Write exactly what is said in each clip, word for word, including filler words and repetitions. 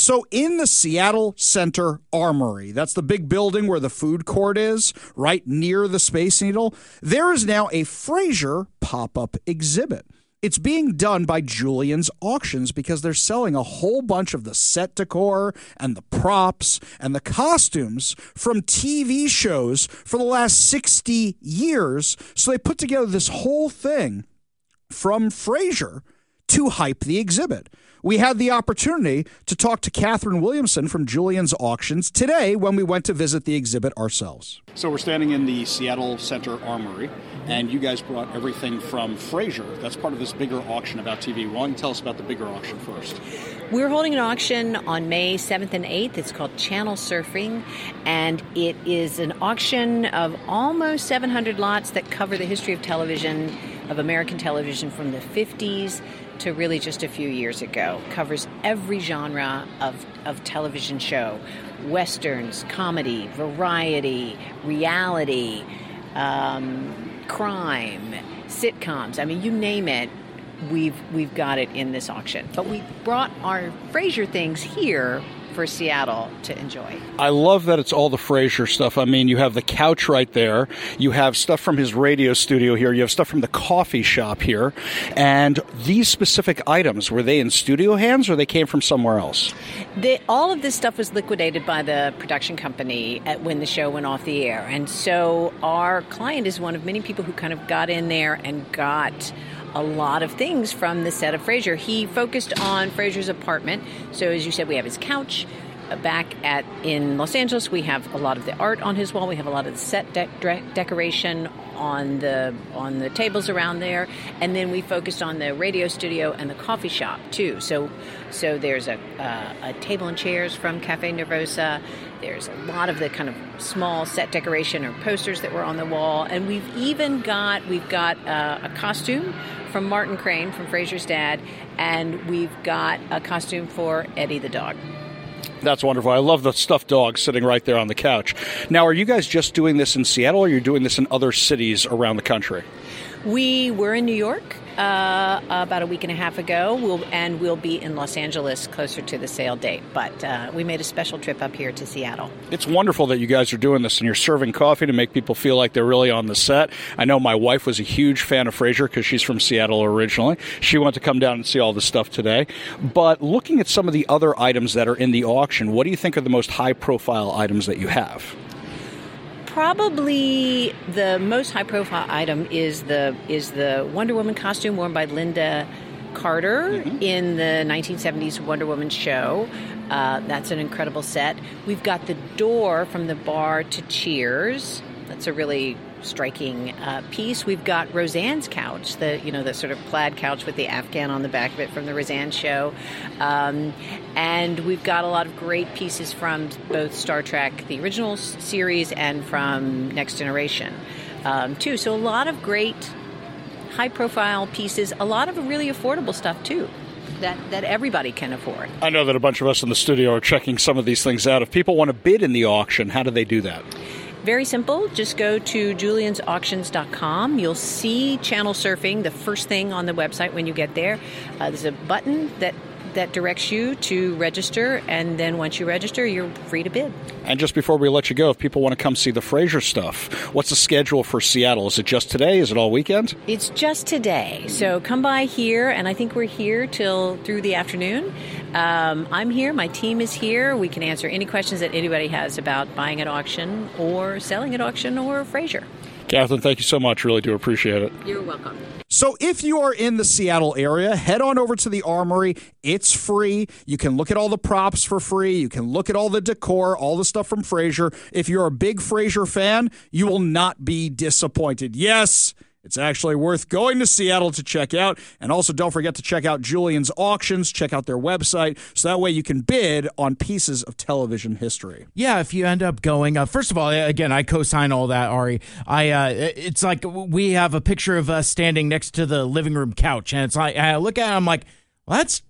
So in the Seattle Center Armory, that's the big building where the food court is, right near the Space Needle, there is now a Frasier pop-up exhibit. It's being done by Julien's Auctions because they're selling a whole bunch of the set decor and the props and the costumes from T V shows for the last sixty years. So they put together this whole thing from Frasier to hype the exhibit. We had the opportunity to talk to Catherine Williamson from Julien's Auctions today when we went to visit the exhibit ourselves. So we're standing in the Seattle Center Armory, and you guys brought everything from Frasier. That's part of this bigger auction about T V. Why don't you tell us about the bigger auction first? We're holding an auction on May seventh and eighth. It's called Channel Surfing, and it is an auction of almost seven hundred lots that cover the history of television, of American television from the fifties to really just a few years ago. Covers every genre of, of television show. Westerns, comedy, variety, reality, um, crime, sitcoms. I mean, you name it, we've we've got it in this auction. But we brought our Frasier things here for Seattle to enjoy. I love that it's all the Frasier stuff. I mean, you have the couch right there. You have stuff from his radio studio here. You have stuff from the coffee shop here. And these specific items, were they in studio hands or they came from somewhere else? They, all of this stuff was liquidated by the production company at, when the show went off the air. And so our client is one of many people who kind of got in there and got a lot of things from the set of Frasier. He focused on Frasier's apartment. So as you said, we have his couch. Back at in Los Angeles, we have a lot of the art on his wall. We have a lot of the set de- de- decoration on the on the tables around there, and then we focused on the radio studio and the coffee shop too. So, so there's a uh, a table and chairs from Cafe Nervosa. There's a lot of the kind of small set decoration or posters that were on the wall, and we've even got we've got uh, a costume from Martin Crane, from Frasier's dad, and we've got a costume for Eddie the dog. That's wonderful. I love the stuffed dog sitting right there on the couch. Now, are you guys just doing this in Seattle, or are you doing this in other cities around the country? We were in New York uh, about a week and a half ago, we'll, and we'll be in Los Angeles closer to the sale date. But uh, we made a special trip up here to Seattle. It's wonderful that you guys are doing this, and you're serving coffee to make people feel like they're really on the set. I know my wife was a huge fan of Frasier because she's from Seattle originally. She wanted to come down and see all this stuff today. But looking at some of the other items that are in the auction, what do you think are the most high-profile items that you have? Probably the most high-profile item is the is the Wonder Woman costume worn by Linda Carter mm-hmm. in the nineteen seventies Wonder Woman show. Uh, that's an incredible set. We've got the door from the bar to Cheers. That's a really striking uh, piece. We've got Roseanne's couch, the you know the sort of plaid couch with the Afghan on the back of it from the Roseanne show, um, and we've got a lot of great pieces from both Star Trek, the original series, and from Next Generation, um, too. So a lot of great high-profile pieces, a lot of really affordable stuff too. That, that everybody can afford. I know that a bunch of us in the studio are checking some of these things out. If people want to bid in the auction, how do they do that? Very simple. Just go to juliens auctions dot com. You'll see Channel Surfing, the first thing on the website when you get there. Uh, there's a button that, that directs you to register, and then once you register, you're free to bid. And just before we let you go, if people want to come see the Frasier stuff, what's the schedule for Seattle? Is it just today? Is it all weekend? It's just today. So come by here, and I think we're here till through the afternoon. Um, I'm here. My team is here. We can answer any questions that anybody has about buying at auction or selling at auction or Frasier. Catherine, thank you so much. Really do appreciate it. You're welcome. So if you are in the Seattle area, head on over to the Armory. It's free. You can look at all the props for free. You can look at all the decor, all the stuff from Frasier. If you're a big Frasier fan, you will not be disappointed. Yes, it's actually worth going to Seattle to check out. And also don't forget to check out Julien's Auctions. Check out their website. So that way you can bid on pieces of television history. Yeah, if you end up going, uh, first of all, again, I co-sign all that, Ari. I uh, It's like we have a picture of us standing next to the living room couch. And it's like, I look at it, I'm like, well, that's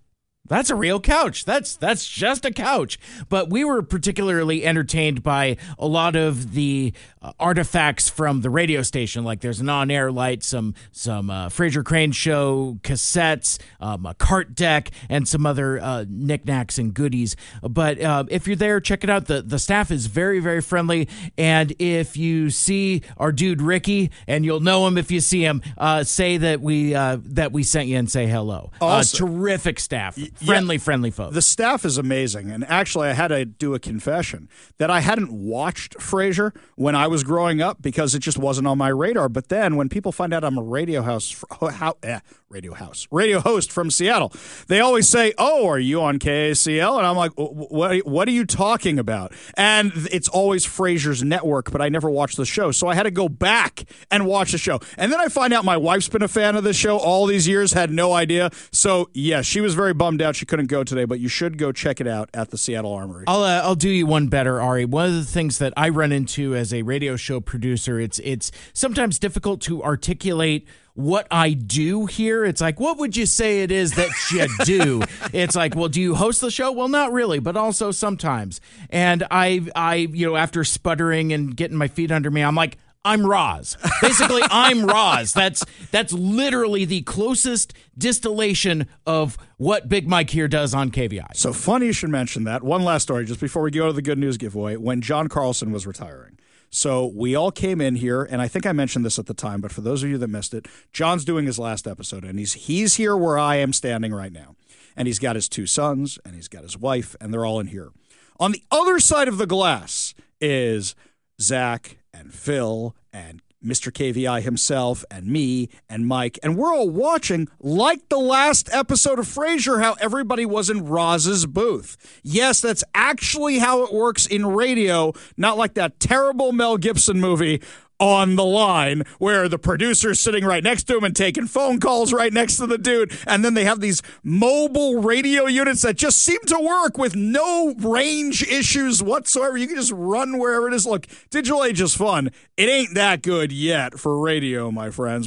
That's a real couch. That's that's just a couch. But we were particularly entertained by a lot of the uh, artifacts from the radio station. Like there's an on-air light, some some uh, Fraser Crane Show cassettes, um, a cart deck, and some other uh, knickknacks and goodies. But uh, if you're there, check it out. The the staff is very very friendly. And if you see our dude Ricky, and you'll know him if you see him, uh, say that we uh, that we sent you and say hello. Awesome. Uh, terrific staff. Friendly, yeah. friendly folks. The staff is amazing. And actually, I had to do a confession that I hadn't watched Frasier when I was growing up because it just wasn't on my radar. But then when people find out I'm a radio house, how, eh, radio house, radio host from Seattle, they always say, oh, are you on K A C L? And I'm like, what, what are you talking about? And it's always Frasier's network, but I never watched the show. So I had to go back and watch the show. And then I find out my wife's been a fan of the show all these years, had no idea. So, yeah, she was very bummed out she couldn't go today, but you should go check it out at the Seattle Armory. I'll uh, I'll do you one better, Ari. One of the things that I run into as a radio show producer, it's it's sometimes difficult to articulate what I do here. It's like, what would you say it is that you do? It's like, well, do you host the show? Well, not really, but also sometimes. And I, I, you know, after sputtering and getting my feet under me, I'm like, I'm Roz. Basically, I'm Roz. That's that's literally the closest distillation of what Big Mike here does on K V I. So funny you should mention that. One last story just before we go to the good news giveaway. When John Carlson was retiring, so we all came in here, and I think I mentioned this at the time, but for those of you that missed it, John's doing his last episode, and he's he's here where I am standing right now. And he's got his two sons, and he's got his wife, and they're all in here. On the other side of the glass is Zach and Phil and Mister K V I himself and me and Mike, and we're all watching, like the last episode of Frasier, how everybody was in Roz's booth. Yes, that's actually how it works in radio, not like that terrible Mel Gibson movie On the Line, where the producer's sitting right next to him and taking phone calls right next to the dude, and then they have these mobile radio units that just seem to work with no range issues whatsoever. You can just run wherever it is. Look, digital age is fun. It ain't that good yet for radio, my friends.